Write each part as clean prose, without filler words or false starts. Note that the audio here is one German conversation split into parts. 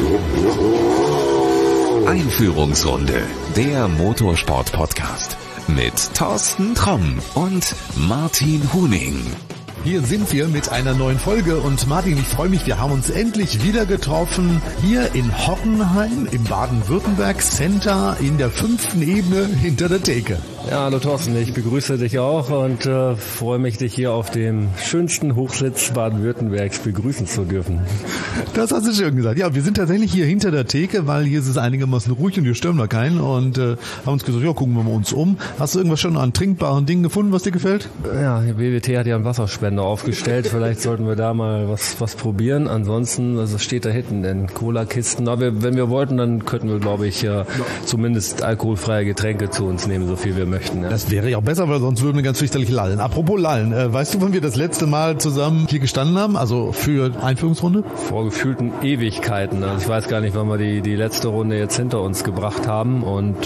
Einführungsrunde, der Motorsport-Podcast mit Thorsten Tromm und Martin Huning. Hier sind wir mit einer neuen Folge und Martin, ich freue mich, wir haben uns endlich wieder getroffen, hier in Hockenheim im Baden-Württemberg Center in der 5. Ebene hinter der Theke. Ja, hallo Thorsten, ich begrüße dich auch und freue mich, dich hier auf dem schönsten Hochsitz Baden-Württembergs begrüßen zu dürfen. Das hast du schön gesagt. Ja, wir sind tatsächlich hier hinter der Theke, weil hier ist es einigermaßen ruhig und hier stören wir keinen und haben uns gesagt, ja, gucken wir mal uns um. Hast du irgendwas schon an trinkbaren Dingen gefunden, was dir gefällt? Ja, die BWT hat ja einen Wasserspender aufgestellt, vielleicht sollten wir da mal was probieren. Ansonsten, also steht da hinten in Cola-Kisten, aber wenn wir wollten, dann könnten wir, glaube ich, zumindest alkoholfreie Getränke zu uns nehmen, so viel wir möchten. Ja. Das wäre ja auch besser, weil sonst würden wir ganz fürchterlich lallen. Apropos lallen, weißt du, wann wir das letzte Mal zusammen hier gestanden haben, also für Einführungsrunde? Vor gefühlten Ewigkeiten. Also ich weiß gar nicht, wann wir die letzte Runde jetzt hinter uns gebracht haben und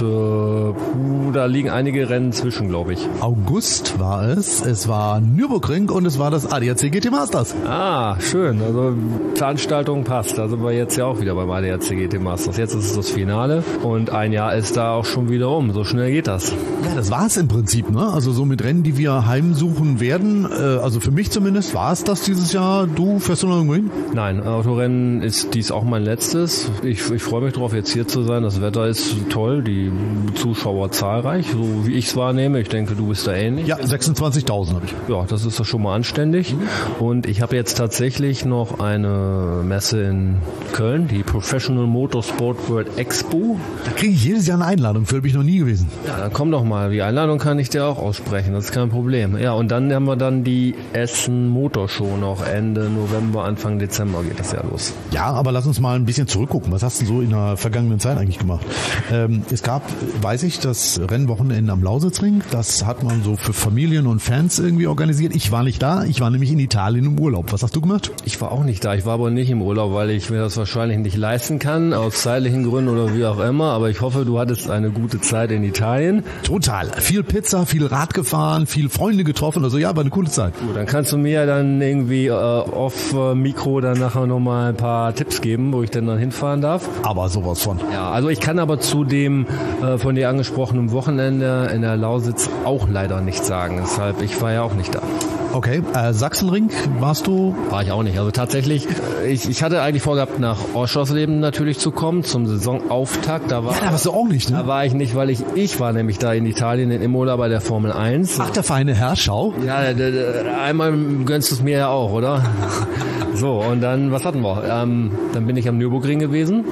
da liegen einige Rennen zwischen, glaube ich. August war es war Nürburgring und es war das ADAC GT Masters. Ah, schön, also Veranstaltung passt, da sind wir jetzt ja auch wieder beim ADAC GT Masters. Jetzt ist es das Finale und ein Jahr ist da auch schon wieder um, so schnell geht das. Ja, das war es im Prinzip, ne? Also so mit Rennen, die wir heimsuchen werden, also für mich zumindest war es das dieses Jahr. Du fährst du noch irgendwo hin? Nein, Autorennen ist dies auch mein letztes. Ich freue mich drauf, jetzt hier zu sein. Das Wetter ist toll, die Zuschauer zahlreich, so wie ich es wahrnehme. Ich denke, du bist da ähnlich. Ja, 26.000 habe ich. Ja, das ist doch schon mal anständig. Und ich habe jetzt tatsächlich noch eine Messe in Köln, die Professional Motorsport World Expo. Da kriege ich jedes Jahr eine Einladung, für bin ich noch nie gewesen. Ja, dann komm doch mal. Die Einladung kann ich dir auch aussprechen, das ist kein Problem. Ja, und dann haben wir dann die Essen Motorshow noch Ende November, Anfang Dezember geht das ja los. Ja, aber lass uns mal ein bisschen zurückgucken. Was hast du so in der vergangenen Zeit eigentlich gemacht? Es gab, weiß ich, das Rennwochenende am Lausitzring. Das hat man so für Familien und Fans irgendwie organisiert. Ich war nicht da, ich war nämlich in Italien im Urlaub. Was hast du gemacht? Ich war auch nicht da, ich war aber nicht im Urlaub, weil ich mir das wahrscheinlich nicht leisten kann, aus zeitlichen Gründen oder wie auch immer. Aber ich hoffe, du hattest eine gute Zeit in Italien. Total. Viel Pizza, viel Rad gefahren, viel Freunde getroffen. Also ja, war eine coole Zeit. Gut, dann kannst du mir dann irgendwie off Mikro dann nachher nochmal ein paar Tipps geben, wo ich denn dann hinfahren darf. Aber sowas von. Ja, also ich kann aber zu dem von dir angesprochenen Wochenende in der Lausitz auch leider nichts sagen. Deshalb, ich war ja auch nicht da. Okay, Sachsenring warst du? War ich auch nicht. Also tatsächlich, ich hatte eigentlich vorgehabt, nach Oschersleben natürlich zu kommen, zum Saisonauftakt. Da warst du auch nicht, ne? Da war ich nicht, weil ich war nämlich da in Italien in Imola bei der Formel 1. Ach, der feine Herr, schau. Ja, einmal gönnst du es mir ja auch, oder? So, und dann, was hatten wir? Dann bin ich am Nürburgring gewesen.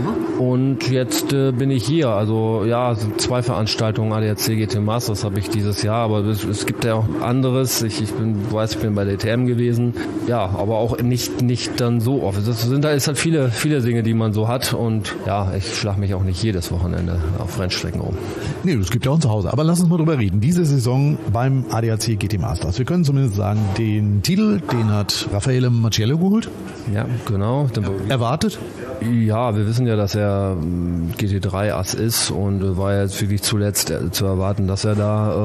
Und jetzt bin ich hier. Also ja, 2 Veranstaltungen ADAC GT Masters habe ich dieses Jahr, aber es gibt ja auch anderes. Ich bin bei der DTM gewesen. Ja, aber auch nicht dann so oft. Es sind halt viele Dinge, die man so hat und ja, ich schlage mich auch nicht jedes Wochenende auf Rennstrecken rum. Nee, das gibt ja auch zu Hause. Aber lass uns mal drüber reden. Diese Saison beim ADAC GT Masters. Wir können zumindest sagen, den Titel, den hat Raffaele Macchiello geholt. Ja, genau. Erwartet? Ja, wir wissen ja, dass er GT3-Ass ist und war jetzt wirklich zuletzt zu erwarten, dass er da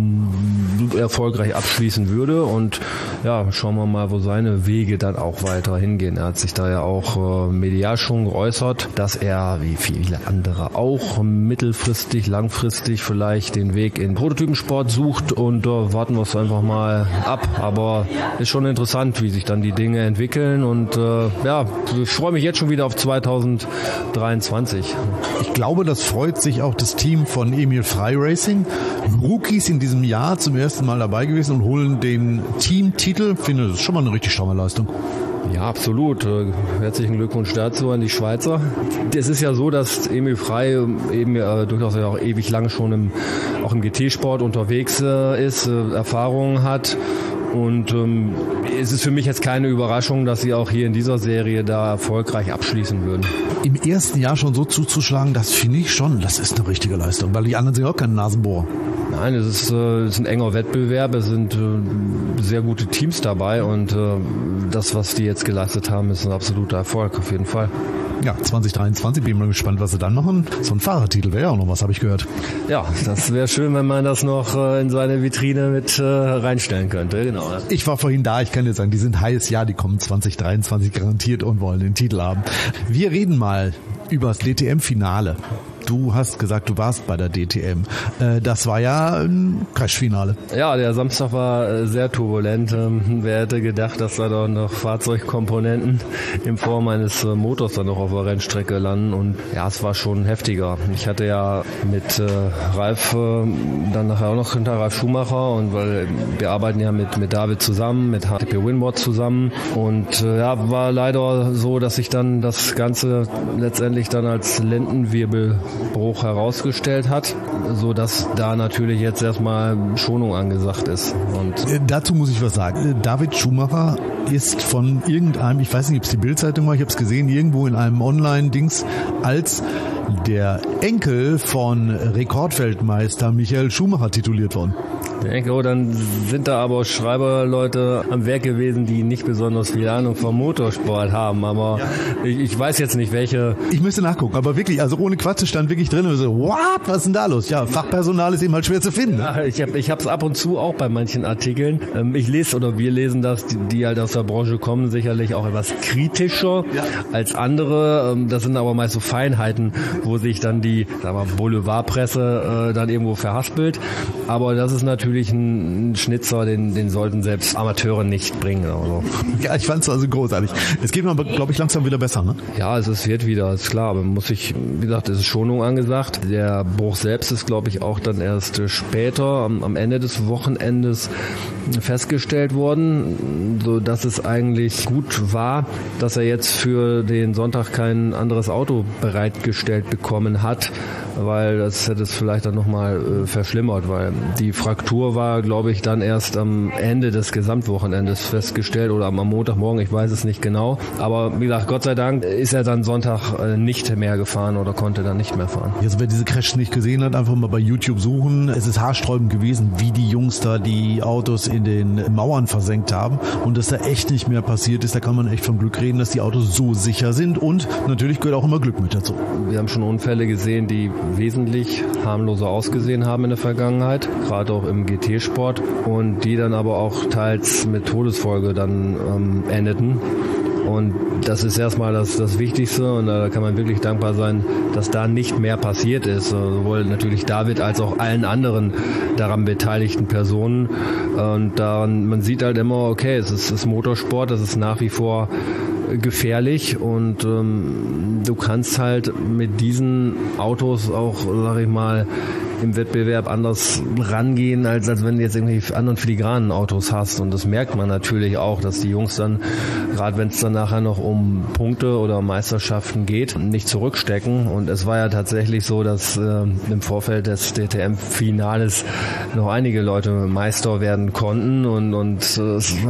erfolgreich abschließen würde und ja, schauen wir mal, wo seine Wege dann auch weiter hingehen. Er hat sich da ja auch medial schon geäußert, dass er, wie viele andere auch, mittelfristig, langfristig vielleicht den Weg in Prototypensport sucht und warten wir es einfach mal ab. Aber ist schon interessant, wie sich dann die Dinge entwickeln und ja, ich freue mich jetzt schon wieder auf 2023. Ich glaube, das freut sich auch das Team von Emil Frey Racing. Rookies in diesem Jahr zum ersten Mal dabei gewesen und holen den Teamtitel. Ich finde, das ist schon mal eine richtig stramme Leistung. Ja, absolut. Herzlichen Glückwunsch dazu an die Schweizer. Es ist ja so, dass Emil Frey eben durchaus ja auch ewig lang schon auch im GT-Sport unterwegs ist, Erfahrungen hat. Und es ist für mich jetzt keine Überraschung, dass sie auch hier in dieser Serie da erfolgreich abschließen würden. Im ersten Jahr schon so zuzuschlagen, das finde ich schon, das ist eine richtige Leistung, weil die anderen sind auch keine Nasenbohrer. Nein, es ist ein enger Wettbewerb, es sind sehr gute Teams dabei und das, was die jetzt geleistet haben, ist ein absoluter Erfolg auf jeden Fall. Ja, 2023, bin ich mal gespannt, was sie dann machen. So ein Fahrertitel wäre ja auch noch was, habe ich gehört. Ja, das wäre schön, wenn man das noch in seine Vitrine mit reinstellen könnte. Genau. Ich war vorhin da, ich kann dir sagen, die sind heiß, ja, die kommen 2023 garantiert und wollen den Titel haben. Wir reden mal über das DTM-Finale. Du hast gesagt, du warst bei der DTM. Das war ja ein Crash-Finale. Ja, der Samstag war sehr turbulent. Wer hätte gedacht, dass da doch noch Fahrzeugkomponenten in Form eines Motors dann noch auf der Rennstrecke landen. Und ja, es war schon heftiger. Ich hatte ja mit Ralf dann nachher auch noch hinter Ralf Schumacher, und weil wir arbeiten ja mit David zusammen, mit HTP Winward zusammen. Und ja, war leider so, dass sich dann das Ganze letztendlich dann als Lendenwirbelbruch herausgestellt hat, so dass da natürlich jetzt erstmal Schonung angesagt ist. Und dazu muss ich was sagen. David Schumacher ist von irgendeinem, ich weiß nicht, ob es die Bild-Zeitung war, ich habe es gesehen, irgendwo in einem Online-Dings als der Enkel von Rekordweltmeister Michael Schumacher tituliert worden. Der Enkel, dann sind da aber Schreiberleute am Werk gewesen, die nicht besonders viel Ahnung vom Motorsport haben, aber ja. Ich weiß jetzt nicht, welche... Ich müsste nachgucken, aber wirklich, also ohne Quatsch stand wirklich drin und so, what, was ist denn da los? Ja, Fachpersonal ist eben halt schwer zu finden. Ne? Ja, ich hab's ab und zu auch bei manchen Artikeln. Ich lese oder wir lesen das, die halt aus der Branche kommen, sicherlich auch etwas kritischer als andere. Das sind aber meist so Feinheiten, wo sich dann die Boulevardpresse dann irgendwo verhaspelt. Aber das ist natürlich ein Schnitzer, den sollten selbst Amateure nicht bringen. Also. Ja, ich fand es also großartig. Es geht mir aber, glaube ich, langsam wieder besser, ne? Ja, es wird wieder, ist klar. Aber wie gesagt, es ist Schonung angesagt. Der Bruch selbst ist, glaube ich, auch dann erst später, am Ende des Wochenendes festgestellt worden, so dass es eigentlich gut war, dass er jetzt für den Sonntag kein anderes Auto bereitgestellt bekommen hat, weil das hätte es vielleicht dann nochmal verschlimmert, weil die Fraktur war, glaube ich, dann erst am Ende des Gesamtwochenendes festgestellt oder am Montagmorgen, ich weiß es nicht genau. Aber wie gesagt, Gott sei Dank ist er dann Sonntag nicht mehr gefahren oder konnte dann nicht mehr fahren. Also wer diese Crash nicht gesehen hat, einfach mal bei YouTube suchen. Es ist haarsträubend gewesen, wie die Jungs da die Autos in den Mauern versenkt haben und dass da echt nicht mehr passiert ist. Da kann man echt vom Glück reden, dass die Autos so sicher sind und natürlich gehört auch immer Glück mit dazu. Wir haben schon Unfälle gesehen, die wesentlich harmloser ausgesehen haben in der Vergangenheit, gerade auch im GT-Sport, und die dann aber auch teils mit Todesfolge dann endeten. Und das ist erstmal das Wichtigste, und da kann man wirklich dankbar sein, dass da nicht mehr passiert ist. Sowohl natürlich David als auch allen anderen daran beteiligten Personen. Und man sieht halt immer, okay, es ist Motorsport, das ist nach wie vor gefährlich, und du kannst halt mit diesen Autos auch, sag ich mal, im Wettbewerb anders rangehen, als wenn du jetzt irgendwie anderen filigranen Autos hast. Und das merkt man natürlich auch, dass die Jungs dann, gerade wenn es dann nachher noch um Punkte oder Meisterschaften geht, nicht zurückstecken. Und es war ja tatsächlich so, dass im Vorfeld des DTM-Finales noch einige Leute Meister werden konnten. Und es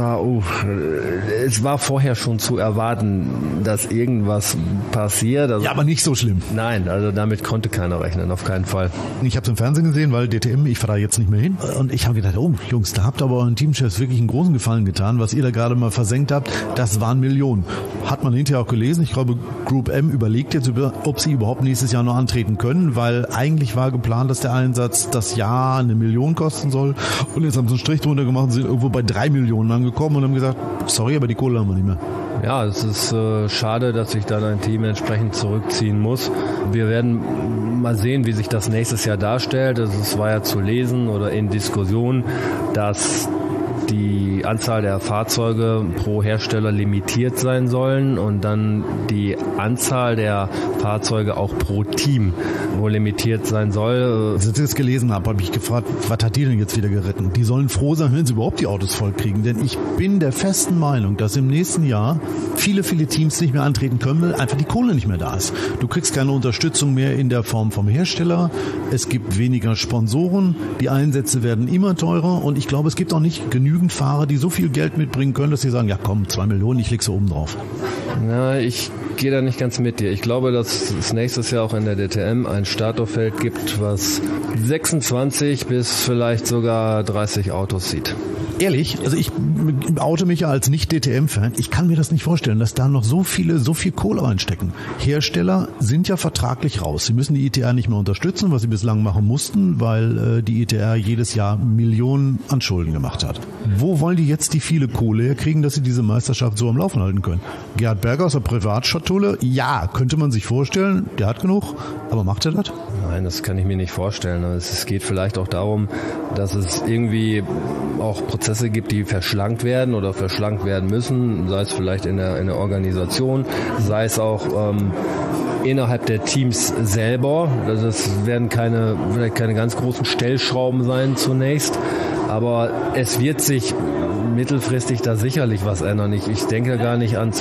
war vorher schon zu erwarten, dass irgendwas passiert. Also, ja, aber nicht so schlimm. Nein, also damit konnte keiner rechnen, auf keinen Fall. Ich habe es im Fernsehen gesehen, weil DTM, ich fahre da jetzt nicht mehr hin. Und ich habe gedacht, oh Jungs, da habt ihr aber euren Teamchefs wirklich einen großen Gefallen getan. Was ihr da gerade mal versenkt habt, das waren Millionen. Hat man hinterher auch gelesen. Ich glaube, Group M überlegt jetzt, ob sie überhaupt nächstes Jahr noch antreten können, weil eigentlich war geplant, dass der Einsatz das Jahr 1 Million kosten soll. Und jetzt haben sie einen Strich drunter gemacht und sind irgendwo bei 3 Millionen angekommen und haben gesagt, sorry, aber die Kohle haben wir nicht mehr. Ja, es ist schade, dass sich dann ein Team entsprechend zurückziehen muss. Wir werden mal sehen, wie sich das nächstes Jahr darstellt. Also es war ja zu lesen oder in Diskussion, dass die Anzahl der Fahrzeuge pro Hersteller limitiert sein sollen und dann die Anzahl der Fahrzeuge auch pro Team wohl limitiert sein soll. Als ich das gelesen habe ich gefragt, was hat die denn jetzt wieder geritten? Die sollen froh sein, wenn sie überhaupt die Autos voll kriegen, denn ich bin der festen Meinung, dass im nächsten Jahr viele Teams nicht mehr antreten können, weil einfach die Kohle nicht mehr da ist. Du kriegst keine Unterstützung mehr in der Form vom Hersteller, es gibt weniger Sponsoren, die Einsätze werden immer teurer und ich glaube, es gibt auch nicht genügend Fahrer, die so viel Geld mitbringen können, dass sie sagen, ja komm, 2 Millionen, ich leg so oben drauf. Na, ich gehe da nicht ganz mit dir. Ich glaube, dass es nächstes Jahr auch in der DTM ein Starterfeld gibt, was 26 bis vielleicht sogar 30 Autos sieht. Ehrlich, also ich oute mich ja als Nicht-DTM-Fan. Ich kann mir das nicht vorstellen, dass da noch so viel Kohle reinstecken. Hersteller sind ja vertraglich raus. Sie müssen die ITR nicht mehr unterstützen, was sie bislang machen mussten, weil die ITR jedes Jahr Millionen an Schulden gemacht hat. Wo wollen die jetzt die viele Kohle herkriegen, dass sie diese Meisterschaft so am Laufen halten können? Gerhard Berger aus der Privatschatulle, ja, könnte man sich vorstellen, der hat genug, aber macht er das? Nein, das kann ich mir nicht vorstellen. Es geht vielleicht auch darum, dass es irgendwie auch Prozesse gibt, die verschlankt werden oder verschlankt werden müssen, sei es vielleicht in der Organisation, sei es auch innerhalb der Teams selber. Das werden vielleicht keine ganz großen Stellschrauben sein zunächst, aber es wird sich mittelfristig da sicherlich was ändern. Ich denke gar nicht an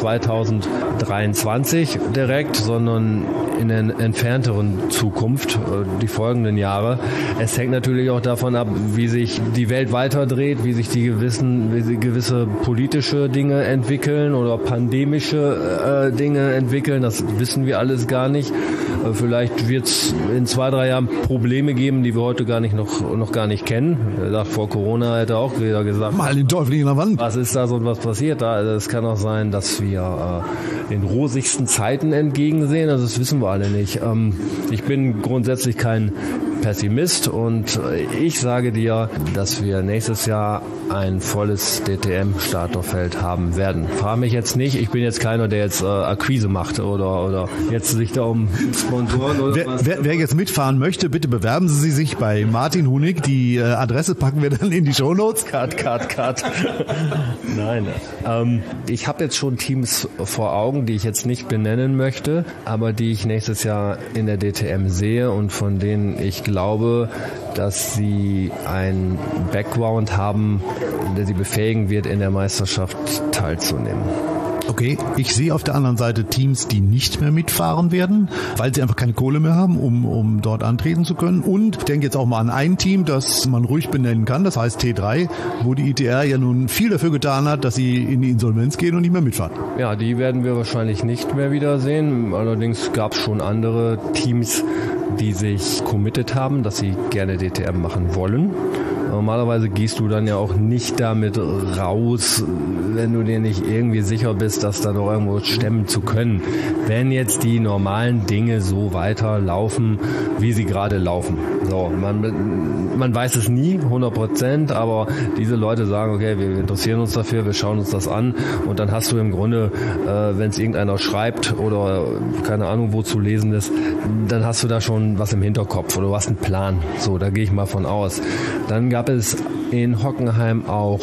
2023 direkt, sondern in der entfernteren Zukunft, die folgenden Jahre. Es hängt natürlich auch davon ab, wie sich die Welt weiterdreht, wie sich gewisse politische Dinge entwickeln oder pandemische Dinge entwickeln. Das wissen wir alles gar nicht. Vielleicht wird es in 2-3 Jahren Probleme geben, die wir heute noch gar nicht kennen. Vor Corona hätte auch jeder gesagt, mal den Teufel in der Wand. Was ist das und was passiert da? Also es kann auch sein, dass wir den rosigsten Zeiten entgegensehen. Also das wissen wir alle nicht. Ich bin grundsätzlich kein Pessimist und ich sage dir, dass wir nächstes Jahr ein volles DTM-Starterfeld haben werden. Frage mich jetzt nicht, ich bin jetzt keiner, der jetzt Akquise macht oder jetzt sich da um Sponsoren oder was. Wer jetzt mitfahren möchte, bitte bewerben Sie sich bei Martin Hunig. Die Adresse packen wir dann in die Shownotes. Cut. Nein. Ich habe jetzt schon Teams vor Augen, die ich jetzt nicht benennen möchte, aber die ich nächstes Jahr in der DTM sehe und von denen ich glaube, dass sie einen Background haben, der sie befähigen wird, in der Meisterschaft teilzunehmen. Okay, ich sehe auf der anderen Seite Teams, die nicht mehr mitfahren werden, weil sie einfach keine Kohle mehr haben, um dort antreten zu können. Und ich denke jetzt auch mal an ein Team, das man ruhig benennen kann, das heißt T3, wo die ITR ja nun viel dafür getan hat, dass sie in die Insolvenz gehen und nicht mehr mitfahren. Ja, die werden wir wahrscheinlich nicht mehr wiedersehen. Allerdings gab es schon andere Teams, die sich committed haben, dass sie gerne DTM machen wollen. Normalerweise gehst du dann ja auch nicht damit raus, wenn du dir nicht irgendwie sicher bist, dass da noch irgendwo stemmen zu können. Wenn jetzt die normalen Dinge so weiterlaufen, wie sie gerade laufen. So, man weiß es nie, 100%, aber diese Leute sagen, okay, wir interessieren uns dafür, wir schauen uns das an und dann hast du im Grunde, wenn es irgendeiner schreibt oder keine Ahnung, wo zu lesen ist, dann hast du da schon was im Hinterkopf oder du hast einen Plan. So, da gehe ich mal von aus. Dann gab es in Hockenheim auch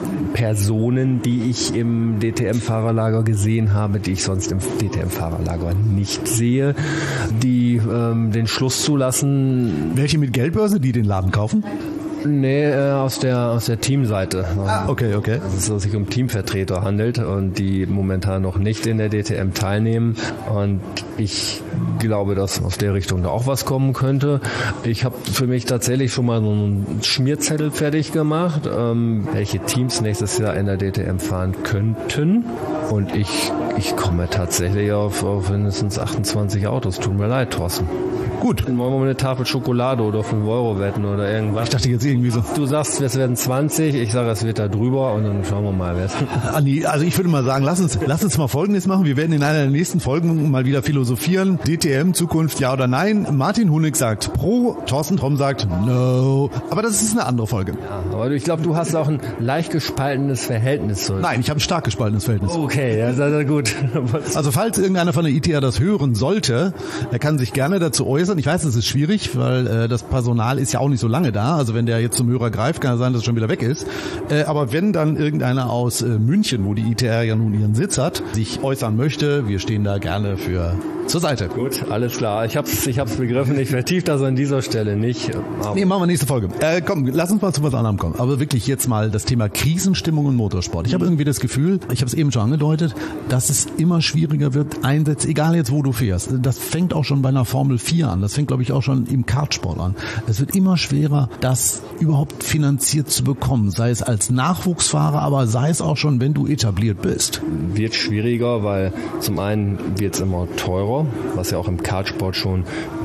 Personen, die ich im DTM-Fahrerlager gesehen habe, die ich sonst im DTM-Fahrerlager nicht sehe, die den Schluss zulassen. Welche mit Geldbörse, die den Laden kaufen? Nee, aus der Teamseite. Okay. Also es sich um Teamvertreter handelt und die momentan noch nicht in der DTM teilnehmen. Und ich glaube, dass aus der Richtung da auch was kommen könnte. Ich habe für mich tatsächlich schon mal so einen Schmierzettel fertig gemacht, welche Teams nächstes Jahr in der DTM fahren könnten. Und ich komme tatsächlich auf mindestens 28 Autos. Tut mir leid, Thorsten. Gut. Wollen wir mal eine Tafel Schokolade oder 5 € wetten oder irgendwas? Ich dachte jetzt irgendwie so. Du sagst, es werden 20, ich sage, es wird da drüber und dann schauen wir mal, wer es ist. Andi, also ich würde mal sagen, lass uns mal Folgendes machen. Wir werden in einer der nächsten Folgen mal wieder philosophieren. DTM, Zukunft, ja oder nein. Martin Hunig sagt pro, Thorsten Tromm sagt no. Aber das ist eine andere Folge. Ja, aber ich glaube, du hast auch ein leicht gespaltenes Verhältnis zu. Nein, ich habe ein stark gespaltenes Verhältnis. Okay, ja, das ist gut. Also falls irgendeiner von der ITR das hören sollte, er kann sich gerne dazu äußern. Ich weiß, es ist schwierig, weil das Personal ist ja auch nicht so lange da. Also wenn der jetzt zum Hörer greift, kann es sein, dass es schon wieder weg ist. Aber wenn dann irgendeiner aus München, wo die ITR ja nun ihren Sitz hat, sich äußern möchte, wir stehen da gerne für zur Seite. Gut, alles klar. Ich hab's begriffen. Ich vertiefe das an dieser Stelle nicht. Nee, machen wir nächste Folge. Komm, lass uns mal zu was anderem kommen. Aber wirklich jetzt mal das Thema Krisenstimmung im Motorsport. Ich habe irgendwie das Gefühl, ich habe es eben schon angedeutet, dass es immer schwieriger wird, Einsätze, egal jetzt wo du fährst. Das fängt auch schon bei einer Formel 4 an. Das fängt, glaube ich, auch schon im Kartsport an. Es wird immer schwerer, das überhaupt finanziert zu bekommen. Sei es als Nachwuchsfahrer, aber sei es auch schon, wenn du etabliert bist. Wird schwieriger, weil zum einen wird es immer teurer, was ja auch im Kartsport schon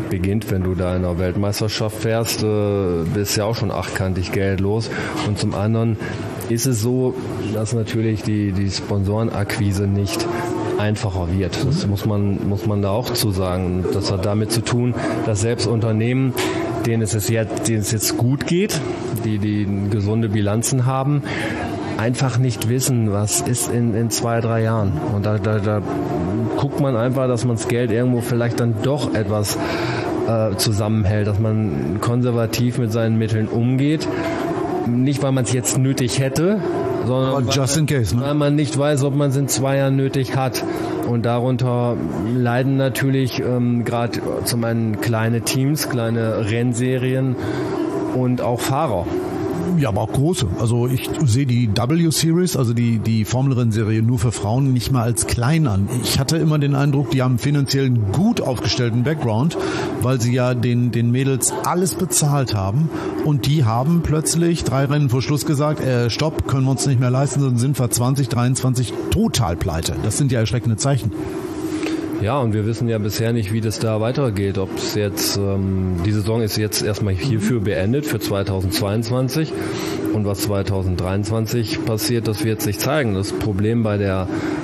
beginnt, wenn du da in der Weltmeisterschaft fährst, bist ja auch schon achtkantig Geld los. Und zum anderen ist es so, dass natürlich die Sponsorenakquise nicht einfacher wird. Das muss man da auch zu sagen. Das hat damit zu tun, dass selbst Unternehmen, denen es jetzt gut geht, die gesunde Bilanzen haben, einfach nicht wissen, was ist in 2-3 Jahren. Und da guckt man einfach, dass man das Geld irgendwo vielleicht dann doch etwas zusammenhält, dass man konservativ mit seinen Mitteln umgeht. Nicht, weil man es jetzt nötig hätte, sondern weil man nicht weiß, ob man es in 2 Jahren nötig hat. Und darunter leiden natürlich gerade zum einen kleine Teams, kleine Rennserien und auch Fahrer. Ja, aber auch große. Also ich sehe die W-Series, also die Formel-Rennserie nur für Frauen, nicht mal als klein an. Ich hatte immer den Eindruck, die haben finanziell einen gut aufgestellten Background, weil sie ja den Mädels alles bezahlt haben und die haben plötzlich 3 Rennen vor Schluss gesagt, stopp, können wir uns nicht mehr leisten, sonst sind wir 2023 total pleite. Das sind ja erschreckende Zeichen. Ja, und wir wissen ja bisher nicht, wie das da weitergeht. Ob es jetzt, die Saison ist jetzt erstmal hierfür beendet, für 2022. Und was 2023 passiert, das wird sich zeigen. Das Problem bei der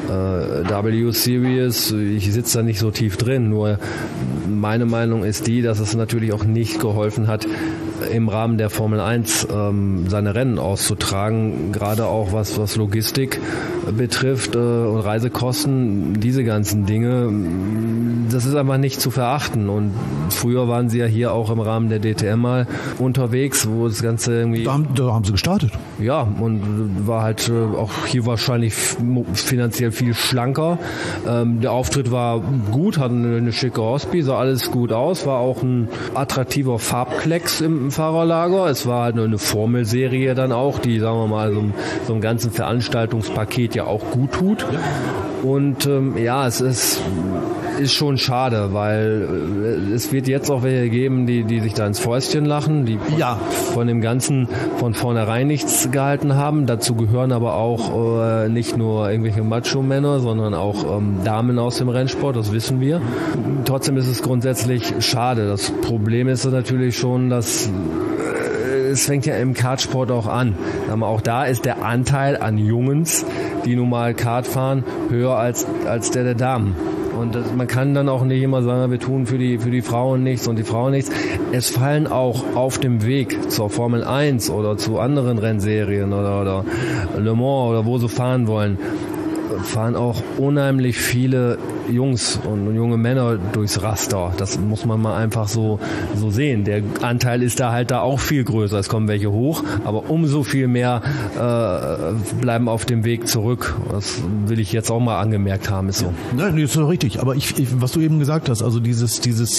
W-Series, ich sitze da nicht so tief drin, nur meine Meinung ist die, dass es natürlich auch nicht geholfen hat, im Rahmen der Formel 1 seine Rennen auszutragen, gerade auch was Logistik betrifft und Reisekosten, diese ganzen Dinge, das ist einfach nicht zu verachten. Und früher waren sie ja hier auch im Rahmen der DTM mal unterwegs, wo das Ganze irgendwie... Da haben sie gestartet. Ja, und war halt auch hier wahrscheinlich finanziell viel schlanker. Der Auftritt war gut, hatten eine schicke Hospi, sah alles gut aus, war auch ein attraktiver Farbklecks im Fahrerlager. Es war halt eine Formelserie dann auch, die, sagen wir mal, so einem ganzen Veranstaltungspaket ja auch gut tut. Und ja, es ist schon schade, weil es wird jetzt auch welche geben, die sich da ins Fäustchen lachen, die von dem Ganzen von vornherein nichts gehalten haben. Dazu gehören aber auch nicht nur irgendwelche Macho-Männer, sondern auch Damen aus dem Rennsport, das wissen wir. Trotzdem ist es grundsätzlich schade. Das Problem ist natürlich schon, dass es fängt ja im Kartsport auch an. Aber auch da ist der Anteil an Jungs, die nun mal Kart fahren, höher als der Damen. Und man kann dann auch nicht immer sagen, wir tun für die Frauen nichts und die Frauen nichts. Es fallen auch auf dem Weg zur Formel 1 oder zu anderen Rennserien oder Le Mans oder wo sie fahren wollen, fahren auch unheimlich viele Jungs und junge Männer durchs Raster. Das muss man mal einfach so sehen. Der Anteil ist da auch viel größer. Es kommen welche hoch, aber umso viel mehr bleiben auf dem Weg zurück. Das will ich jetzt auch mal angemerkt haben, ist so. Nein, das ist doch richtig. Aber was du eben gesagt hast, also dieses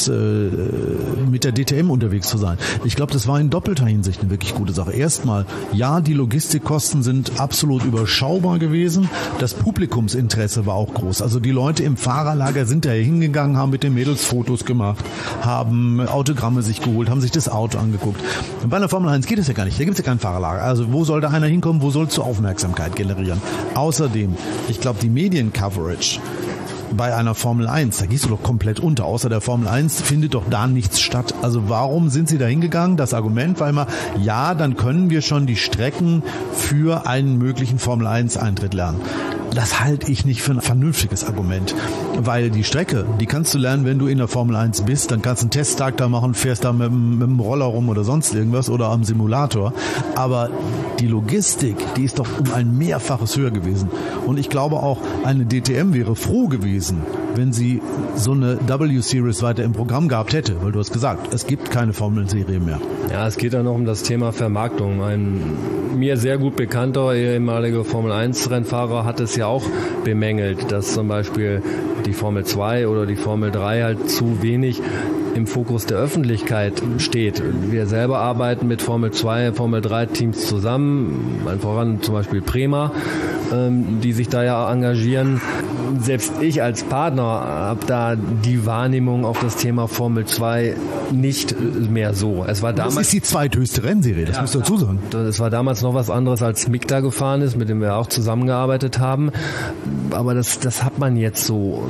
mit der DTM unterwegs zu sein, ich glaube, das war in doppelter Hinsicht eine wirklich gute Sache. Erstmal, ja, die Logistikkosten sind absolut überschaubar gewesen. Das Publikumsinteresse war auch groß. Also die Leute im Fahrerlager sind da hingegangen, haben mit den Mädels Fotos gemacht, haben Autogramme sich geholt, haben sich das Auto angeguckt. Und bei einer Formel 1 geht es ja gar nicht. Da gibt es ja kein Fahrerlager. Also wo soll da einer hinkommen? Wo sollst du Aufmerksamkeit generieren? Außerdem, ich glaube, die Mediencoverage bei einer Formel 1, da gehst du doch komplett unter. Außer der Formel 1 findet doch da nichts statt. Also warum sind sie da hingegangen? Das Argument war immer, ja, dann können wir schon die Strecken für einen möglichen Formel 1 Eintritt lernen. Das halte ich nicht für ein vernünftiges Argument, weil die Strecke, die kannst du lernen, wenn du in der Formel 1 bist, dann kannst du einen Testtag da machen, fährst da mit dem Roller rum oder sonst irgendwas oder am Simulator, aber die Logistik, die ist doch um ein Mehrfaches höher gewesen und ich glaube auch, eine DTM wäre froh gewesen, wenn sie so eine W-Series weiter im Programm gehabt hätte, weil du hast gesagt, es gibt keine Formel-Serie mehr. Ja, es geht dann noch um das Thema Vermarktung. Ein mir sehr gut bekannter ehemaliger Formel-1-Rennfahrer hat es ja auch bemängelt, dass zum Beispiel die Formel 2 oder die Formel 3 halt zu wenig im Fokus der Öffentlichkeit steht. Wir selber arbeiten mit Formel 2, Formel 3 Teams zusammen, voran zum Beispiel Prema, die sich da ja engagieren. Selbst ich als Partner habe da die Wahrnehmung auf das Thema Formel 2 nicht mehr so. Es war damals, das ist die zweithöchste Rennserie, das musst du dazu sagen. Es war damals noch was anderes, als Mick da gefahren ist, mit dem wir auch zusammengearbeitet haben. Aber das hat man jetzt so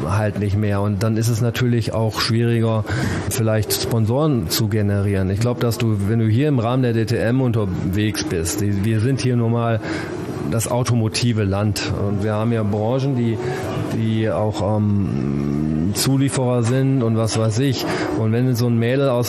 halt nicht mehr. Und dann ist es natürlich auch schwieriger, vielleicht Sponsoren zu generieren. Ich glaube, dass du, wenn du hier im Rahmen der DTM unterwegs bist, wir sind hier nun mal das automotive Land und wir haben ja Branchen, die auch Zulieferer sind und was weiß ich. Und wenn so ein Mädel aus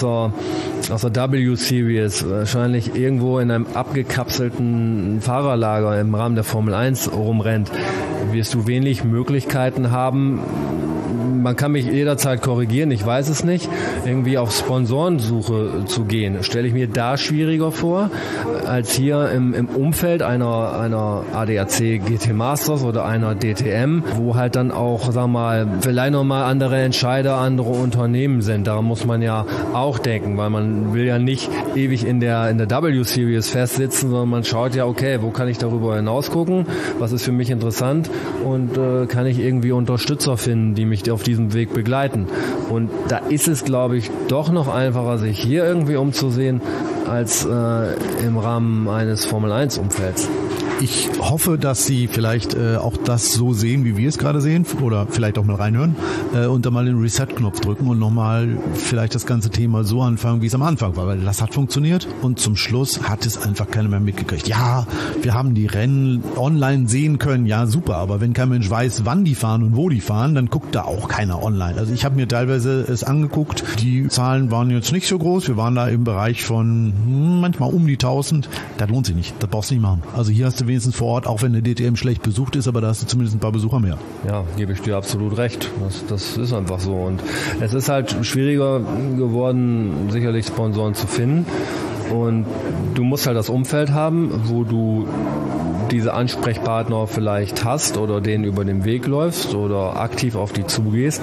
der W-Series wahrscheinlich irgendwo in einem abgekapselten Fahrerlager im Rahmen der Formel 1 rumrennt, wirst du wenig Möglichkeiten haben. Man kann mich jederzeit korrigieren, ich weiß es nicht, irgendwie auf Sponsorensuche zu gehen. Stelle ich mir da schwieriger vor, als hier im Umfeld einer ADAC GT Masters oder einer DTM, wo halt dann auch, sagen wir mal, vielleicht nochmal andere Entscheider, andere Unternehmen sind. Daran muss man ja auch denken, weil man will ja nicht ewig in der W-Series festsitzen, sondern man schaut ja, okay, wo kann ich darüber hinaus gucken, was ist für mich interessant und kann ich irgendwie Unterstützer finden, die mich auf diesem Weg begleiten. Und da ist es, glaube ich, doch noch einfacher, sich hier irgendwie umzusehen, als im Rahmen eines Formel-1-Umfelds. Ich hoffe, dass Sie vielleicht auch das so sehen, wie wir es gerade sehen, oder vielleicht auch mal reinhören und dann mal den Reset-Knopf drücken und nochmal vielleicht das ganze Thema so anfangen, wie es am Anfang war, weil das hat funktioniert und zum Schluss hat es einfach keiner mehr mitgekriegt. Ja, wir haben die Rennen online sehen können, ja super, aber wenn kein Mensch weiß, wann die fahren und wo die fahren, dann guckt da auch keiner online. Also ich habe mir teilweise es angeguckt, die Zahlen waren jetzt nicht so groß, wir waren da im Bereich von manchmal um die 1000, das lohnt sich nicht, das brauchst du nicht machen. Also hier hast du wenigstens vor Ort, auch wenn der DTM schlecht besucht ist, aber da hast du zumindest ein paar Besucher mehr. Ja, gebe ich dir absolut recht. Das ist einfach so. Und es ist halt schwieriger geworden, sicherlich Sponsoren zu finden. Und du musst halt das Umfeld haben, wo du diese Ansprechpartner vielleicht hast oder denen über den Weg läufst oder aktiv auf die zugehst.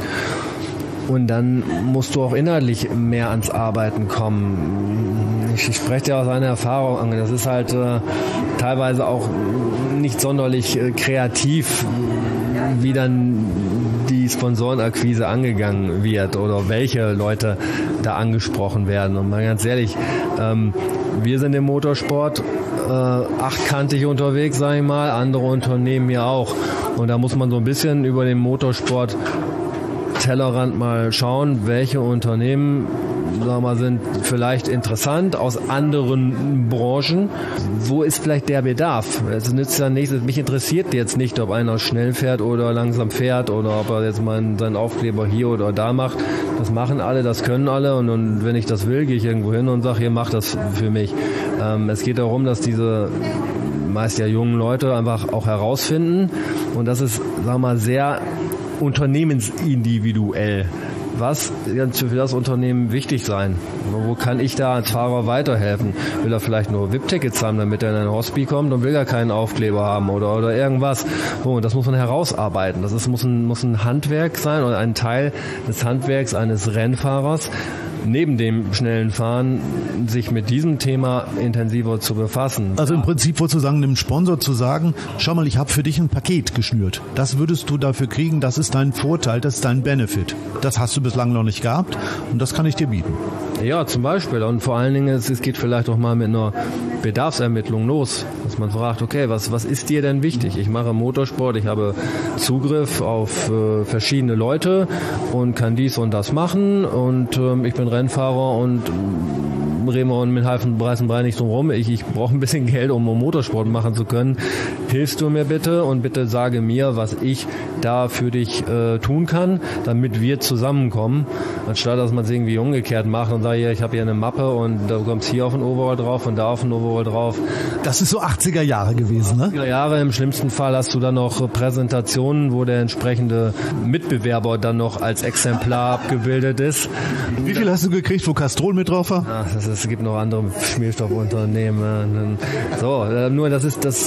Und dann musst du auch inhaltlich mehr ans Arbeiten kommen. Ich spreche dir aus einer Erfahrung an. Das ist halt teilweise auch nicht sonderlich kreativ, wie dann die Sponsorenakquise angegangen wird oder welche Leute da angesprochen werden. Und mal ganz ehrlich, wir sind im Motorsport achtkantig unterwegs, sage ich mal, andere Unternehmen ja auch. Und da muss man so ein bisschen über den Motorsport Tellerrand mal schauen, welche Unternehmen, sagen wir mal, sind vielleicht interessant aus anderen Branchen. Wo ist vielleicht der Bedarf? Es nützt ja nichts. Mich interessiert jetzt nicht, ob einer schnell fährt oder langsam fährt oder ob er jetzt mal seinen Aufkleber hier oder da macht. Das machen alle, das können alle und wenn ich das will, gehe ich irgendwo hin und sage, hier, mach das für mich. Es geht darum, dass diese meist ja jungen Leute einfach auch herausfinden und das ist, sagen wir mal, sehr unternehmensindividuell. Was kann für das Unternehmen wichtig sein? Wo kann ich da als Fahrer weiterhelfen? Will er vielleicht nur VIP-Tickets haben, damit er in ein Hospi kommt und will er keinen Aufkleber haben oder irgendwas? So, das muss man herausarbeiten. Das muss ein Handwerk sein oder ein Teil des Handwerks eines Rennfahrers, neben dem schnellen Fahren sich mit diesem Thema intensiver zu befassen. Also im Prinzip wolltest du sagen, einem Sponsor zu sagen, schau mal, ich habe für dich ein Paket geschnürt. Das würdest du dafür kriegen, das ist dein Vorteil, das ist dein Benefit. Das hast du bislang noch nicht gehabt und das kann ich dir bieten. Ja, zum Beispiel. Und vor allen Dingen, es geht vielleicht auch mal mit einer Bedarfsermittlung los, dass man fragt, okay, was ist dir denn wichtig? Ich mache Motorsport, ich habe Zugriff auf verschiedene Leute und kann dies und das machen und ich bin Rennfahrer und reden wir mit halben Preisen Brei nicht drum rum. Ich brauche ein bisschen Geld, um Motorsport machen zu können. Hilfst du mir bitte und bitte sage mir, was ich da für dich tun kann, damit wir zusammenkommen, anstatt dass man es irgendwie umgekehrt macht und sagt, ja, ich habe hier eine Mappe und da kommst hier auf ein Overall drauf und da auf ein Overall drauf. Das ist so 80er Jahre gewesen, ne? 80er Jahre, im schlimmsten Fall hast du dann noch Präsentationen, wo der entsprechende Mitbewerber dann noch als Exemplar abgebildet ist. Wie viel hast du gekriegt, wo Castrol mit drauf war? Ach, es gibt noch andere Schmierstoffunternehmen. So, nur das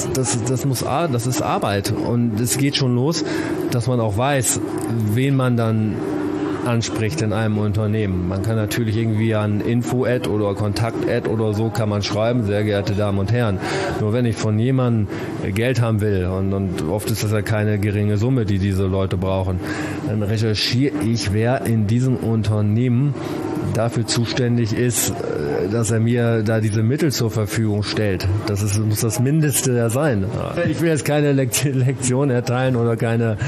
ist Arbeit und es geht schon los, dass man auch weiß, wen man dann anspricht in einem Unternehmen. Man kann natürlich irgendwie an Info-Ad oder Kontakt-Ad oder so kann man schreiben, sehr geehrte Damen und Herren. Nur wenn ich von jemandem Geld haben will und oft ist das ja keine geringe Summe, die diese Leute brauchen, dann recherchiere ich, wer in diesem Unternehmen dafür zuständig ist, dass er mir da diese Mittel zur Verfügung stellt. Das muss das Mindeste ja sein. Ich will jetzt keine Lektion erteilen oder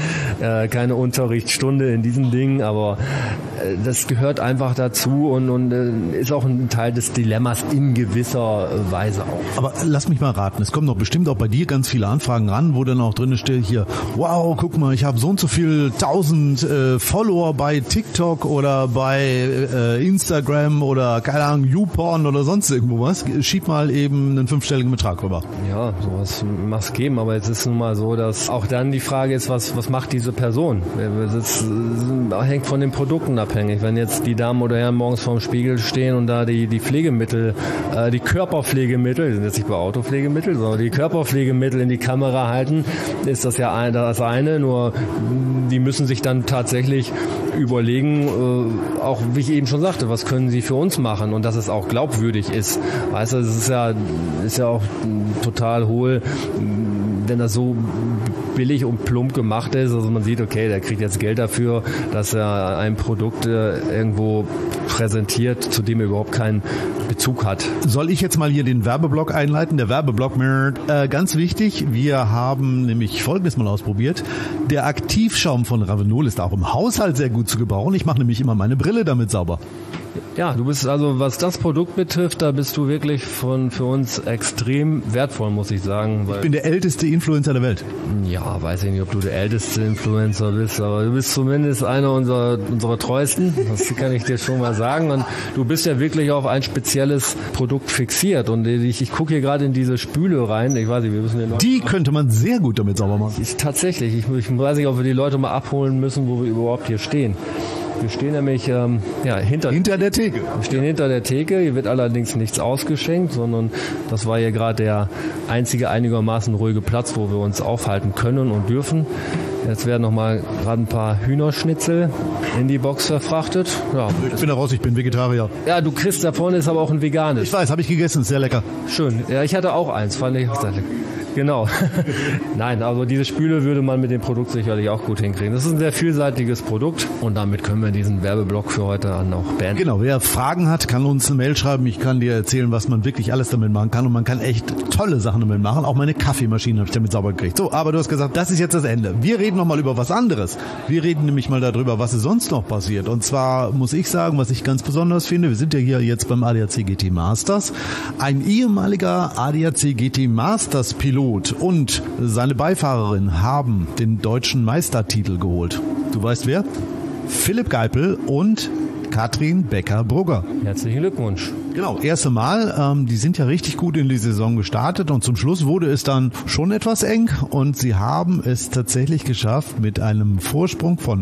keine Unterrichtsstunde in diesen Dingen, aber das gehört einfach dazu und ist auch ein Teil des Dilemmas in gewisser Weise auch. Aber lass mich mal raten, es kommen doch bestimmt auch bei dir ganz viele Anfragen ran, wo dann auch drin steht hier, wow, guck mal, ich habe so und so viel 1000 Follower bei TikTok oder bei Instagram oder keine Ahnung, YouPorn oder sonst irgendwo was. Schieb mal eben einen 5-stelligen Betrag rüber. Ja, sowas mag es geben, aber jetzt ist nun mal so, dass auch dann die Frage ist, was macht diese Person? Das hängt von den Produkten abhängig. Wenn jetzt die Damen oder Herren morgens vorm Spiegel stehen und da die Pflegemittel, die Körperpflegemittel, sind jetzt nicht bei Autopflegemittel, sondern die Körperpflegemittel in die Kamera halten, ist das ja das eine, nur die müssen sich dann tatsächlich überlegen, auch wie ich eben schon sagte, was können sie für uns machen und dass es auch glaubwürdig ist. Weißt du, es ist ja auch total hohl, wenn das so billig und plump gemacht ist, also man sieht, okay, der kriegt jetzt Geld dafür, dass er ein Produkt irgendwo präsentiert, zu dem er überhaupt keinen Bezug hat. Soll ich jetzt mal hier den Werbeblock einleiten? Der Werbeblock, ganz wichtig, wir haben nämlich Folgendes mal ausprobiert. Der Aktivschaum von Ravenol ist auch im Haushalt sehr gut zu gebrauchen. Ich mache nämlich immer meine Brille damit sauber. Ja, du bist also, was das Produkt betrifft, da bist du wirklich für uns extrem wertvoll, muss ich sagen. Ich bin der älteste Influencer der Welt. Ja, weiß ich nicht, ob du der älteste Influencer bist, aber du bist zumindest einer unserer treuesten. Das kann ich dir schon mal sagen. Und du bist ja wirklich auf ein spezielles Produkt fixiert. Und ich gucke hier gerade in diese Spüle rein. Ich weiß nicht, wir müssen den Leuten... Die könnte man sehr gut damit sauber machen. Tatsächlich. Ich weiß nicht, ob wir die Leute mal abholen müssen, wo wir überhaupt hier stehen. Wir stehen nämlich hinter der Theke. Wir stehen hinter der Theke. Hier wird allerdings nichts ausgeschenkt, sondern das war hier gerade der einzige einigermaßen ruhige Platz, wo wir uns aufhalten können und dürfen. Jetzt werden nochmal gerade ein paar Hühnerschnitzel in die Box verfrachtet. Ja. Ich bin da raus, ich bin Vegetarier. Ja, du kriegst, da vorne ist aber auch ein veganes. Ich weiß, habe ich gegessen, ist sehr lecker. Schön. Ja, ich hatte auch eins, fand ich auch sehr lecker. Genau. Nein, also diese Spüle würde man mit dem Produkt sicherlich auch gut hinkriegen. Das ist ein sehr vielseitiges Produkt und damit können wir diesen Werbeblock für heute an auch beenden. Genau, wer Fragen hat, kann uns eine Mail schreiben. Ich kann dir erzählen, was man wirklich alles damit machen kann und man kann echt tolle Sachen damit machen. Auch meine Kaffeemaschine habe ich damit sauber gekriegt. So, aber du hast gesagt, das ist jetzt das Ende. Wir reden nochmal über was anderes. Wir reden nämlich mal darüber, was ist sonst noch passiert. Und zwar muss ich sagen, was ich ganz besonders finde, wir sind ja hier jetzt beim ADAC GT Masters. Ein ehemaliger ADAC GT Masters Pilot und seine Beifahrerin haben den deutschen Meistertitel geholt. Du weißt wer? Philipp Geipel und Katrin Becker-Brugger. Herzlichen Glückwunsch. Genau, erste Mal. Die sind ja richtig gut in die Saison gestartet und zum Schluss wurde es dann schon etwas eng und sie haben es tatsächlich geschafft, mit einem Vorsprung von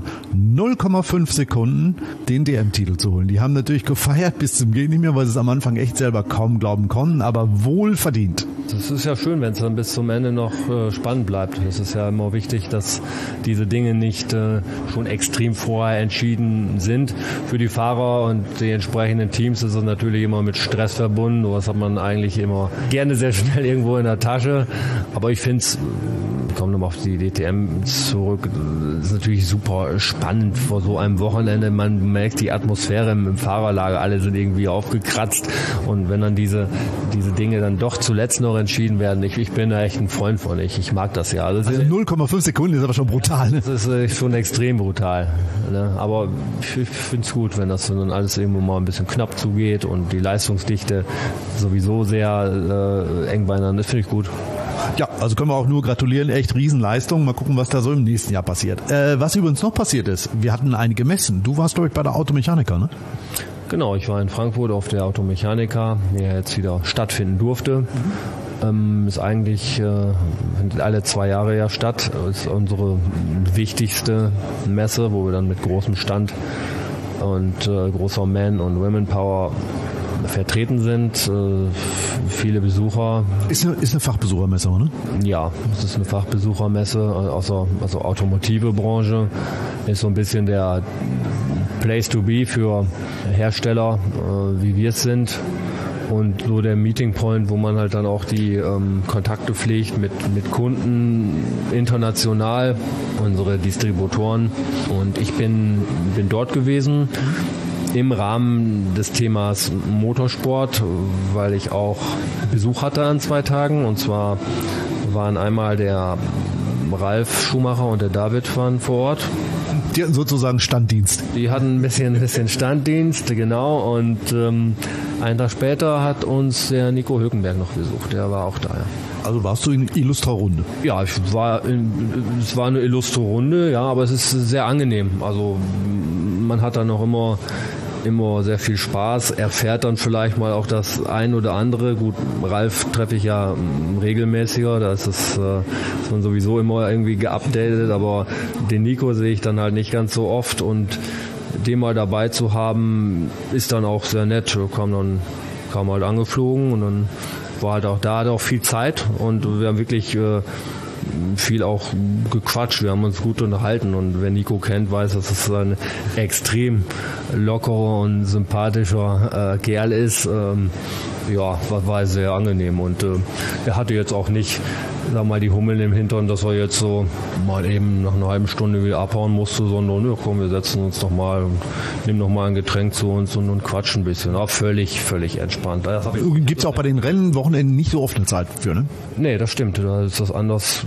0,5 Sekunden den DM-Titel zu holen. Die haben natürlich gefeiert bis zum Geht nicht mehr, weil sie es am Anfang echt selber kaum glauben konnten, aber wohl verdient. Das ist ja schön, wenn es dann bis zum Ende noch spannend bleibt. Es ist ja immer wichtig, dass diese Dinge nicht schon extrem vorher entschieden sind. Für die Fahrer und die entsprechenden Teams ist es natürlich immer mit Stress verbunden. Sowas hat man eigentlich immer gerne sehr schnell irgendwo in der Tasche. Aber ich finde es, kommen nochmal auf die DTM zurück, ist natürlich super spannend vor so einem Wochenende. Man merkt die Atmosphäre im Fahrerlager, alle sind irgendwie aufgekratzt. Und wenn dann diese Dinge dann doch zuletzt noch entschieden werden, ich bin da echt ein Freund von. Ich mag das ja. Also 0,5 Sekunden ist aber schon brutal. Ne? Das ist schon extrem brutal. Ne? Aber ich finde es gut, wenn das dann alles irgendwo mal ein bisschen knapp zugeht und die Leistungsdichte sowieso sehr eng beieinander. Das finde ich gut. Ja, also können wir auch nur gratulieren. Echt Riesenleistung. Mal gucken, was da so im nächsten Jahr passiert. Was übrigens noch passiert ist, wir hatten einige Messen. Du warst, glaube ich, bei der Automechanika, ne? Genau, ich war in Frankfurt auf der Automechanika, die ja jetzt wieder stattfinden durfte. Ist eigentlich findet alle 2 Jahre ja statt. Ist unsere wichtigste Messe, wo wir dann mit großem Stand und großer Man- und Women-Power vertreten sind. Viele Besucher. Ist eine Fachbesuchermesse, oder? Ja, es ist eine Fachbesuchermesse, also automotive Branche. Ist so ein bisschen der Place to be für Hersteller, wie wir es sind. Und so der Meeting Point, wo man halt dann auch die Kontakte pflegt mit Kunden international, unsere Distributoren. Und ich bin dort gewesen. im Rahmen des Themas Motorsport, weil ich auch Besuch hatte an 2 Tagen. Und zwar waren einmal der Ralf Schumacher und der David waren vor Ort. Die hatten sozusagen Standdienst. Die hatten ein bisschen Standdienst, genau. Und einen Tag später hat uns der Nico Hülkenberg noch besucht. Der war auch da. Ja. Also warst du in illustrer Runde? Ja, es war eine illustre Runde, ja, aber es ist sehr angenehm. Also man hat dann noch immer sehr viel Spaß, erfährt dann vielleicht mal auch das ein oder andere. Gut, Ralf treffe ich ja regelmäßiger, da ist man sowieso immer irgendwie geupdatet, aber den Nico sehe ich dann halt nicht ganz so oft und den mal dabei zu haben, ist dann auch sehr nett. Kam halt angeflogen und dann war halt auch da, hatte auch viel Zeit und wir haben wirklich viel auch gequatscht, wir haben uns gut unterhalten und wer Nico kennt, weiß, dass es ein extrem lockerer und sympathischer Kerl ist. War sehr angenehm und er hatte jetzt auch nicht, sag mal, die Hummeln im Hintern, dass er jetzt so mal eben nach einer halben Stunde wieder abhauen musste, sondern ja, komm, wir setzen uns doch mal und nehmen noch mal ein Getränk zu uns und quatschen ein bisschen. Auch völlig entspannt. Gibt es auch bei den Rennwochenenden nicht so oft eine Zeit für, ne? Nee, das stimmt. Da ist das anders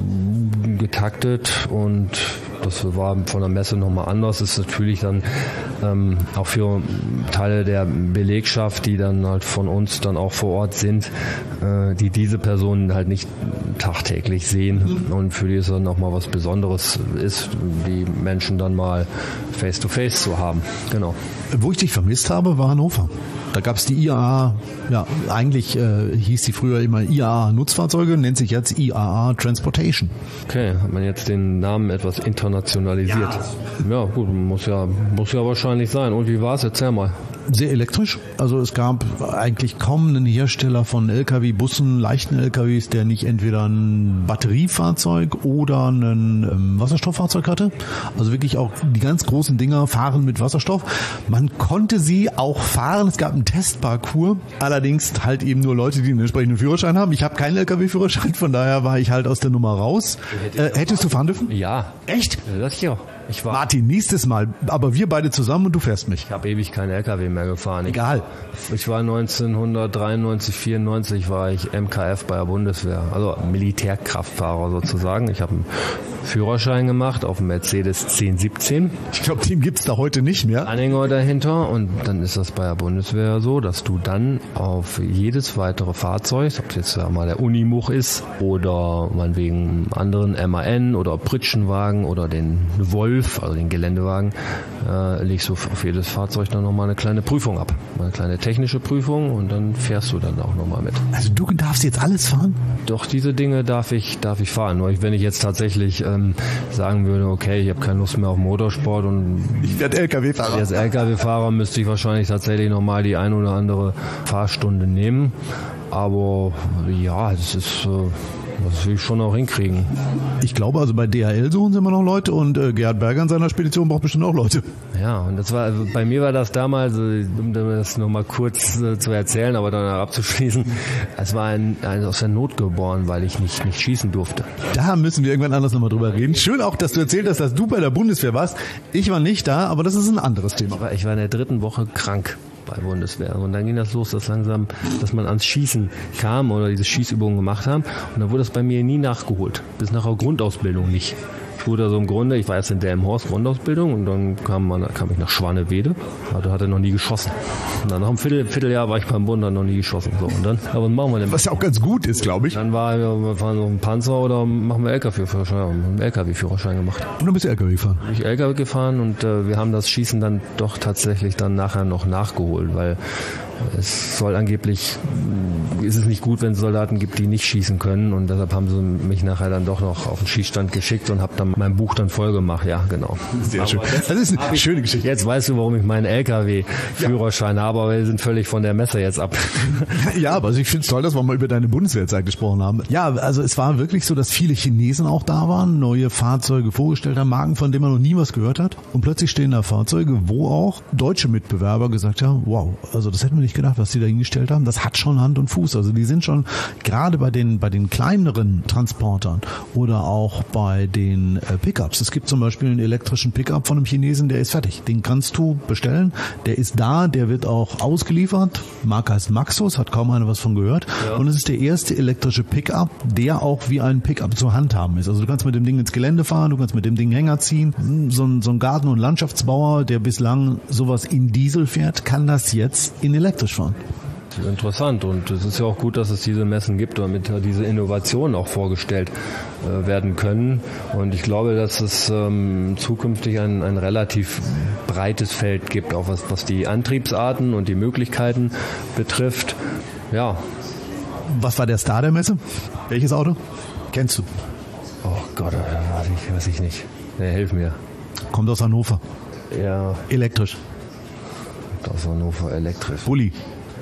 getaktet und das war von der Messe nochmal anders. Das ist natürlich dann auch für Teile der Belegschaft, die dann halt von uns dann auch vor Ort sind, die diese Personen halt nicht tagtäglich sehen und für die es dann auch mal was Besonderes ist, die Menschen dann mal face to face zu haben. Genau. Wo ich dich vermisst habe, war Hannover. Da gab es die IAA, ja, eigentlich hieß sie früher immer IAA Nutzfahrzeuge, nennt sich jetzt IAA Transportation. Okay, hat man jetzt den Namen etwas internationalisiert. Ja gut, muss ja wahrscheinlich sein. Und wie war es? Erzähl mal. Sehr elektrisch. Also es gab eigentlich kaum einen Hersteller von LKW-Bussen, leichten LKWs, der nicht entweder ein Batteriefahrzeug oder ein Wasserstofffahrzeug hatte. Also wirklich auch die ganz großen Dinger fahren mit Wasserstoff. Man konnte sie auch fahren. Es gab einen Testparcours. Allerdings halt eben nur Leute, die einen entsprechenden Führerschein haben. Ich habe keinen LKW-Führerschein, von daher war ich halt aus der Nummer raus. Hättest du fahren dürfen? Ja. Echt? Das ja. Martin, nächstes Mal, aber wir beide zusammen und du fährst mich. Ich habe ewig keinen LKW mehr gefahren. Egal. Ich war 1993, 94 war ich MKF bei der Bundeswehr, also Militärkraftfahrer sozusagen. Ich habe einen Führerschein gemacht auf dem Mercedes 1017. Ich glaube, den gibt's da heute nicht mehr. Anhänger dahinter und dann ist das bei der Bundeswehr so, dass du dann auf jedes weitere Fahrzeug, ob es jetzt mal der Unimog ist oder meinetwegen anderen MAN oder Pritschenwagen oder den Wolf, also den Geländewagen, legst du auf jedes Fahrzeug dann nochmal eine kleine Prüfung ab. Eine kleine technische Prüfung und dann fährst du dann auch nochmal mit. Also du darfst jetzt alles fahren? Doch, diese Dinge darf ich fahren. Nur wenn ich jetzt tatsächlich sagen würde, okay, ich habe keine Lust mehr auf Motorsport und ich werde LKW-Fahrer. Als LKW-Fahrer müsste ich wahrscheinlich tatsächlich nochmal die ein oder andere Fahrstunde nehmen. Aber ja, das will ich schon auch hinkriegen. Ich glaube, also bei DHL suchen sie immer noch Leute und Gerhard Berger in seiner Spedition braucht bestimmt auch Leute. Ja, und bei mir war das damals, um das nochmal kurz zu erzählen, aber dann abzuschließen, es war ein aus der Not geboren, weil ich nicht schießen durfte. Da müssen wir irgendwann anders nochmal drüber reden. Schön auch, dass du erzählt hast, dass du bei der Bundeswehr warst. Ich war nicht da, aber das ist ein anderes Thema. Ich war in der 3. Woche krank bei Bundeswehr. Und dann ging das los, dass man ans Schießen kam oder diese Schießübungen gemacht haben. Und dann wurde das bei mir nie nachgeholt. Bis nach der Grundausbildung nicht. Ich wurde also im Grunde, ich war erst in Delmenhorst Grundausbildung und dann kam ich nach Schwanewede. Da hatte noch nie geschossen. Und dann nach einem Vierteljahr war ich beim Bund, dann noch nie geschossen. So, und dann, aber was machen wir denn? Was ja auch ganz gut ist, glaube ich. Dann wir fahren so einen Panzer oder machen wir LKW-Führerschein. Einen LKW-Führerschein gemacht. Und dann bist du LKW gefahren? Ich LKW gefahren und wir haben das Schießen dann doch tatsächlich dann nachher noch nachgeholt, weil es soll angeblich, ist es nicht gut, wenn es Soldaten gibt, die nicht schießen können und deshalb haben sie mich nachher dann doch noch auf den Schießstand geschickt und habe dann mein Buch dann voll gemacht, ja, genau. Sehr schön. Das ist eine schöne Geschichte. Jetzt weißt du, warum ich meinen LKW-Führerschein habe, aber wir sind völlig von der Messe jetzt ab. Ja, aber also ich finde es toll, dass wir mal über deine Bundeswehrzeit gesprochen haben. Ja, also es war wirklich so, dass viele Chinesen auch da waren, neue Fahrzeuge vorgestellt haben, Marken, von denen man noch nie was gehört hat und plötzlich stehen da Fahrzeuge, wo auch deutsche Mitbewerber gesagt haben, wow, also das hätten wir nicht nicht gedacht, was die da hingestellt haben. Das hat schon Hand und Fuß. Also die sind schon gerade bei den kleineren Transportern oder auch bei den Pickups. Es gibt zum Beispiel einen elektrischen Pickup von einem Chinesen, der ist fertig. Den kannst du bestellen. Der ist da, der wird auch ausgeliefert. Marke heißt Maxus, hat kaum einer was von gehört. Ja. Und es ist der erste elektrische Pickup, der auch wie ein Pickup zu handhaben ist. Also du kannst mit dem Ding ins Gelände fahren, du kannst mit dem Ding Hänger ziehen. So ein Garten- und Landschaftsbauer, der bislang sowas in Diesel fährt, kann das jetzt in elektrisch fahren. Interessant, und es ist ja auch gut, dass es diese Messen gibt, damit diese Innovationen auch vorgestellt werden können. Und ich glaube, dass es zukünftig ein relativ breites Feld gibt, auch was die Antriebsarten und die Möglichkeiten betrifft. Ja. Was war der Star der Messe? Welches Auto? Kennst du? Oh Gott, weiß ich nicht. Nee, hilf mir. Kommt aus Hannover. Ja. Elektrisch. Kommt aus Hannover, elektrisch. Bulli.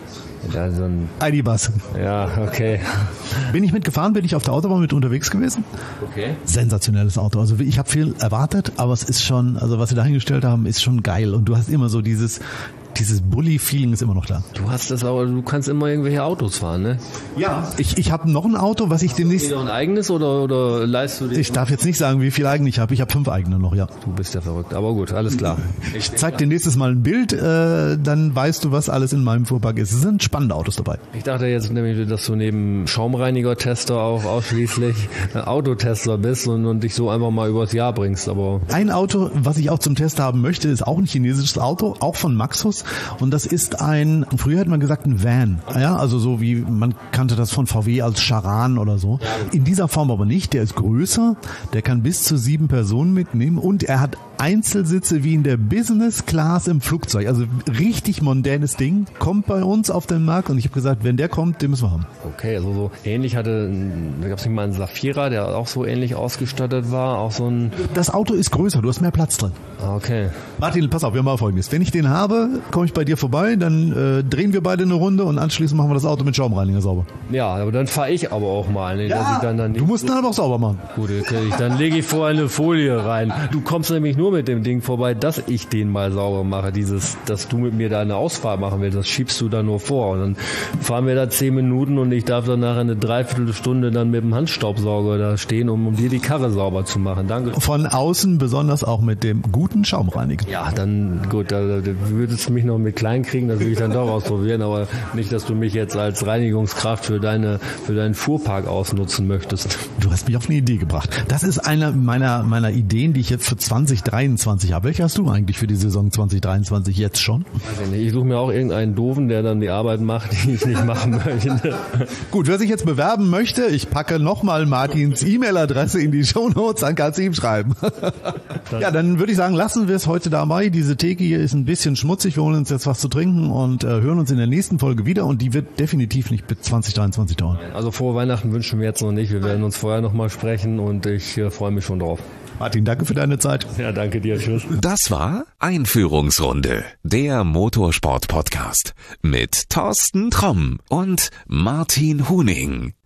Ja, so ein ID-Bus. Ja, okay. Bin ich mitgefahren, bin ich auf der Autobahn mit unterwegs gewesen. Okay. Sensationelles Auto. Also ich habe viel erwartet, aber es ist schon, also was sie da hingestellt haben, ist schon geil. Und du hast immer so dieses Bulli-Feeling ist immer noch da. Du kannst immer irgendwelche Autos fahren, ne? Ja. Ich habe noch ein Auto, was ich demnächst... Hast du noch ein eigenes oder leistest du dir? Ich darf jetzt nicht sagen, wie viele eigene ich habe. Ich habe 5 eigene noch, ja. Du bist ja verrückt, aber gut, alles klar. Ich zeig dir nächstes Mal ein Bild, dann weißt du, was alles in meinem Fuhrpark ist. Es sind spannende Autos dabei. Ich dachte jetzt nämlich, dass du neben Schaumreiniger-Tester auch ausschließlich Autotester bist und dich so einfach mal übers Jahr bringst. Aber ein Auto, was ich auch zum Test haben möchte, ist auch ein chinesisches Auto, auch von Maxus. Und das ist früher hat man gesagt, ein Van. Ja, also so wie, man kannte das von VW als Charan oder so. In dieser Form aber nicht. Der ist größer, der kann bis zu 7 Personen mitnehmen und er hat Einzelsitze wie in der Business Class im Flugzeug. Also richtig mondänes Ding. Kommt bei uns auf den Markt und ich habe gesagt, wenn der kommt, den müssen wir haben. Okay, also so ähnlich da gab es nicht mal einen Safira, der auch so ähnlich ausgestattet war. Auch so ein. Das Auto ist größer, du hast mehr Platz drin. Okay. Martin, pass auf, wir machen Folgendes. Wenn ich den habe, komme ich bei dir vorbei, dann drehen wir beide eine Runde und anschließend machen wir das Auto mit Schaumreiniger sauber. Ja, aber dann fahre ich aber auch mal. Ne, ja, dass ich dann du musst ihn aber auch sauber machen. Gut, dann lege ich vorher eine Folie rein. Du kommst nämlich nur mit dem Ding vorbei, dass ich den mal sauber mache. Dass du mit mir da eine Ausfahrt machen willst, das schiebst du da nur vor. Und dann fahren wir da 10 Minuten und ich darf dann nachher eine Dreiviertelstunde dann mit dem Handstaubsauger da stehen, um dir die Karre sauber zu machen. Danke. Von außen besonders auch mit dem guten Schaumreiniger. Ja, dann gut, da würdest du mich noch mit klein kriegen, das will ich dann doch ausprobieren, aber nicht, dass du mich jetzt als Reinigungskraft für deinen Fuhrpark ausnutzen möchtest. Du hast mich auf eine Idee gebracht. Das ist eine meiner Ideen, die ich jetzt für 2023 habe. Welche hast du eigentlich für die Saison 2023 jetzt schon? Ich suche mir auch irgendeinen Doofen, der dann die Arbeit macht, die ich nicht machen möchte. Gut, wer sich jetzt bewerben möchte, ich packe nochmal Martins E-Mail-Adresse in die Shownotes, dann kannst du ihm schreiben. Ja, dann würde ich sagen, lassen wir es heute dabei. Diese Theke hier ist ein bisschen schmutzig. Wir holen uns jetzt was zu trinken und hören uns in der nächsten Folge wieder und die wird definitiv nicht bis 2023 dauern. Also frohe Weihnachten wünschen wir jetzt noch nicht. Wir werden uns vorher nochmal sprechen und ich freue mich schon drauf. Martin, danke für deine Zeit. Ja, danke dir. Tschüss. Das war Einführungsrunde, der Motorsport-Podcast mit Thorsten Tromm und Martin Huning.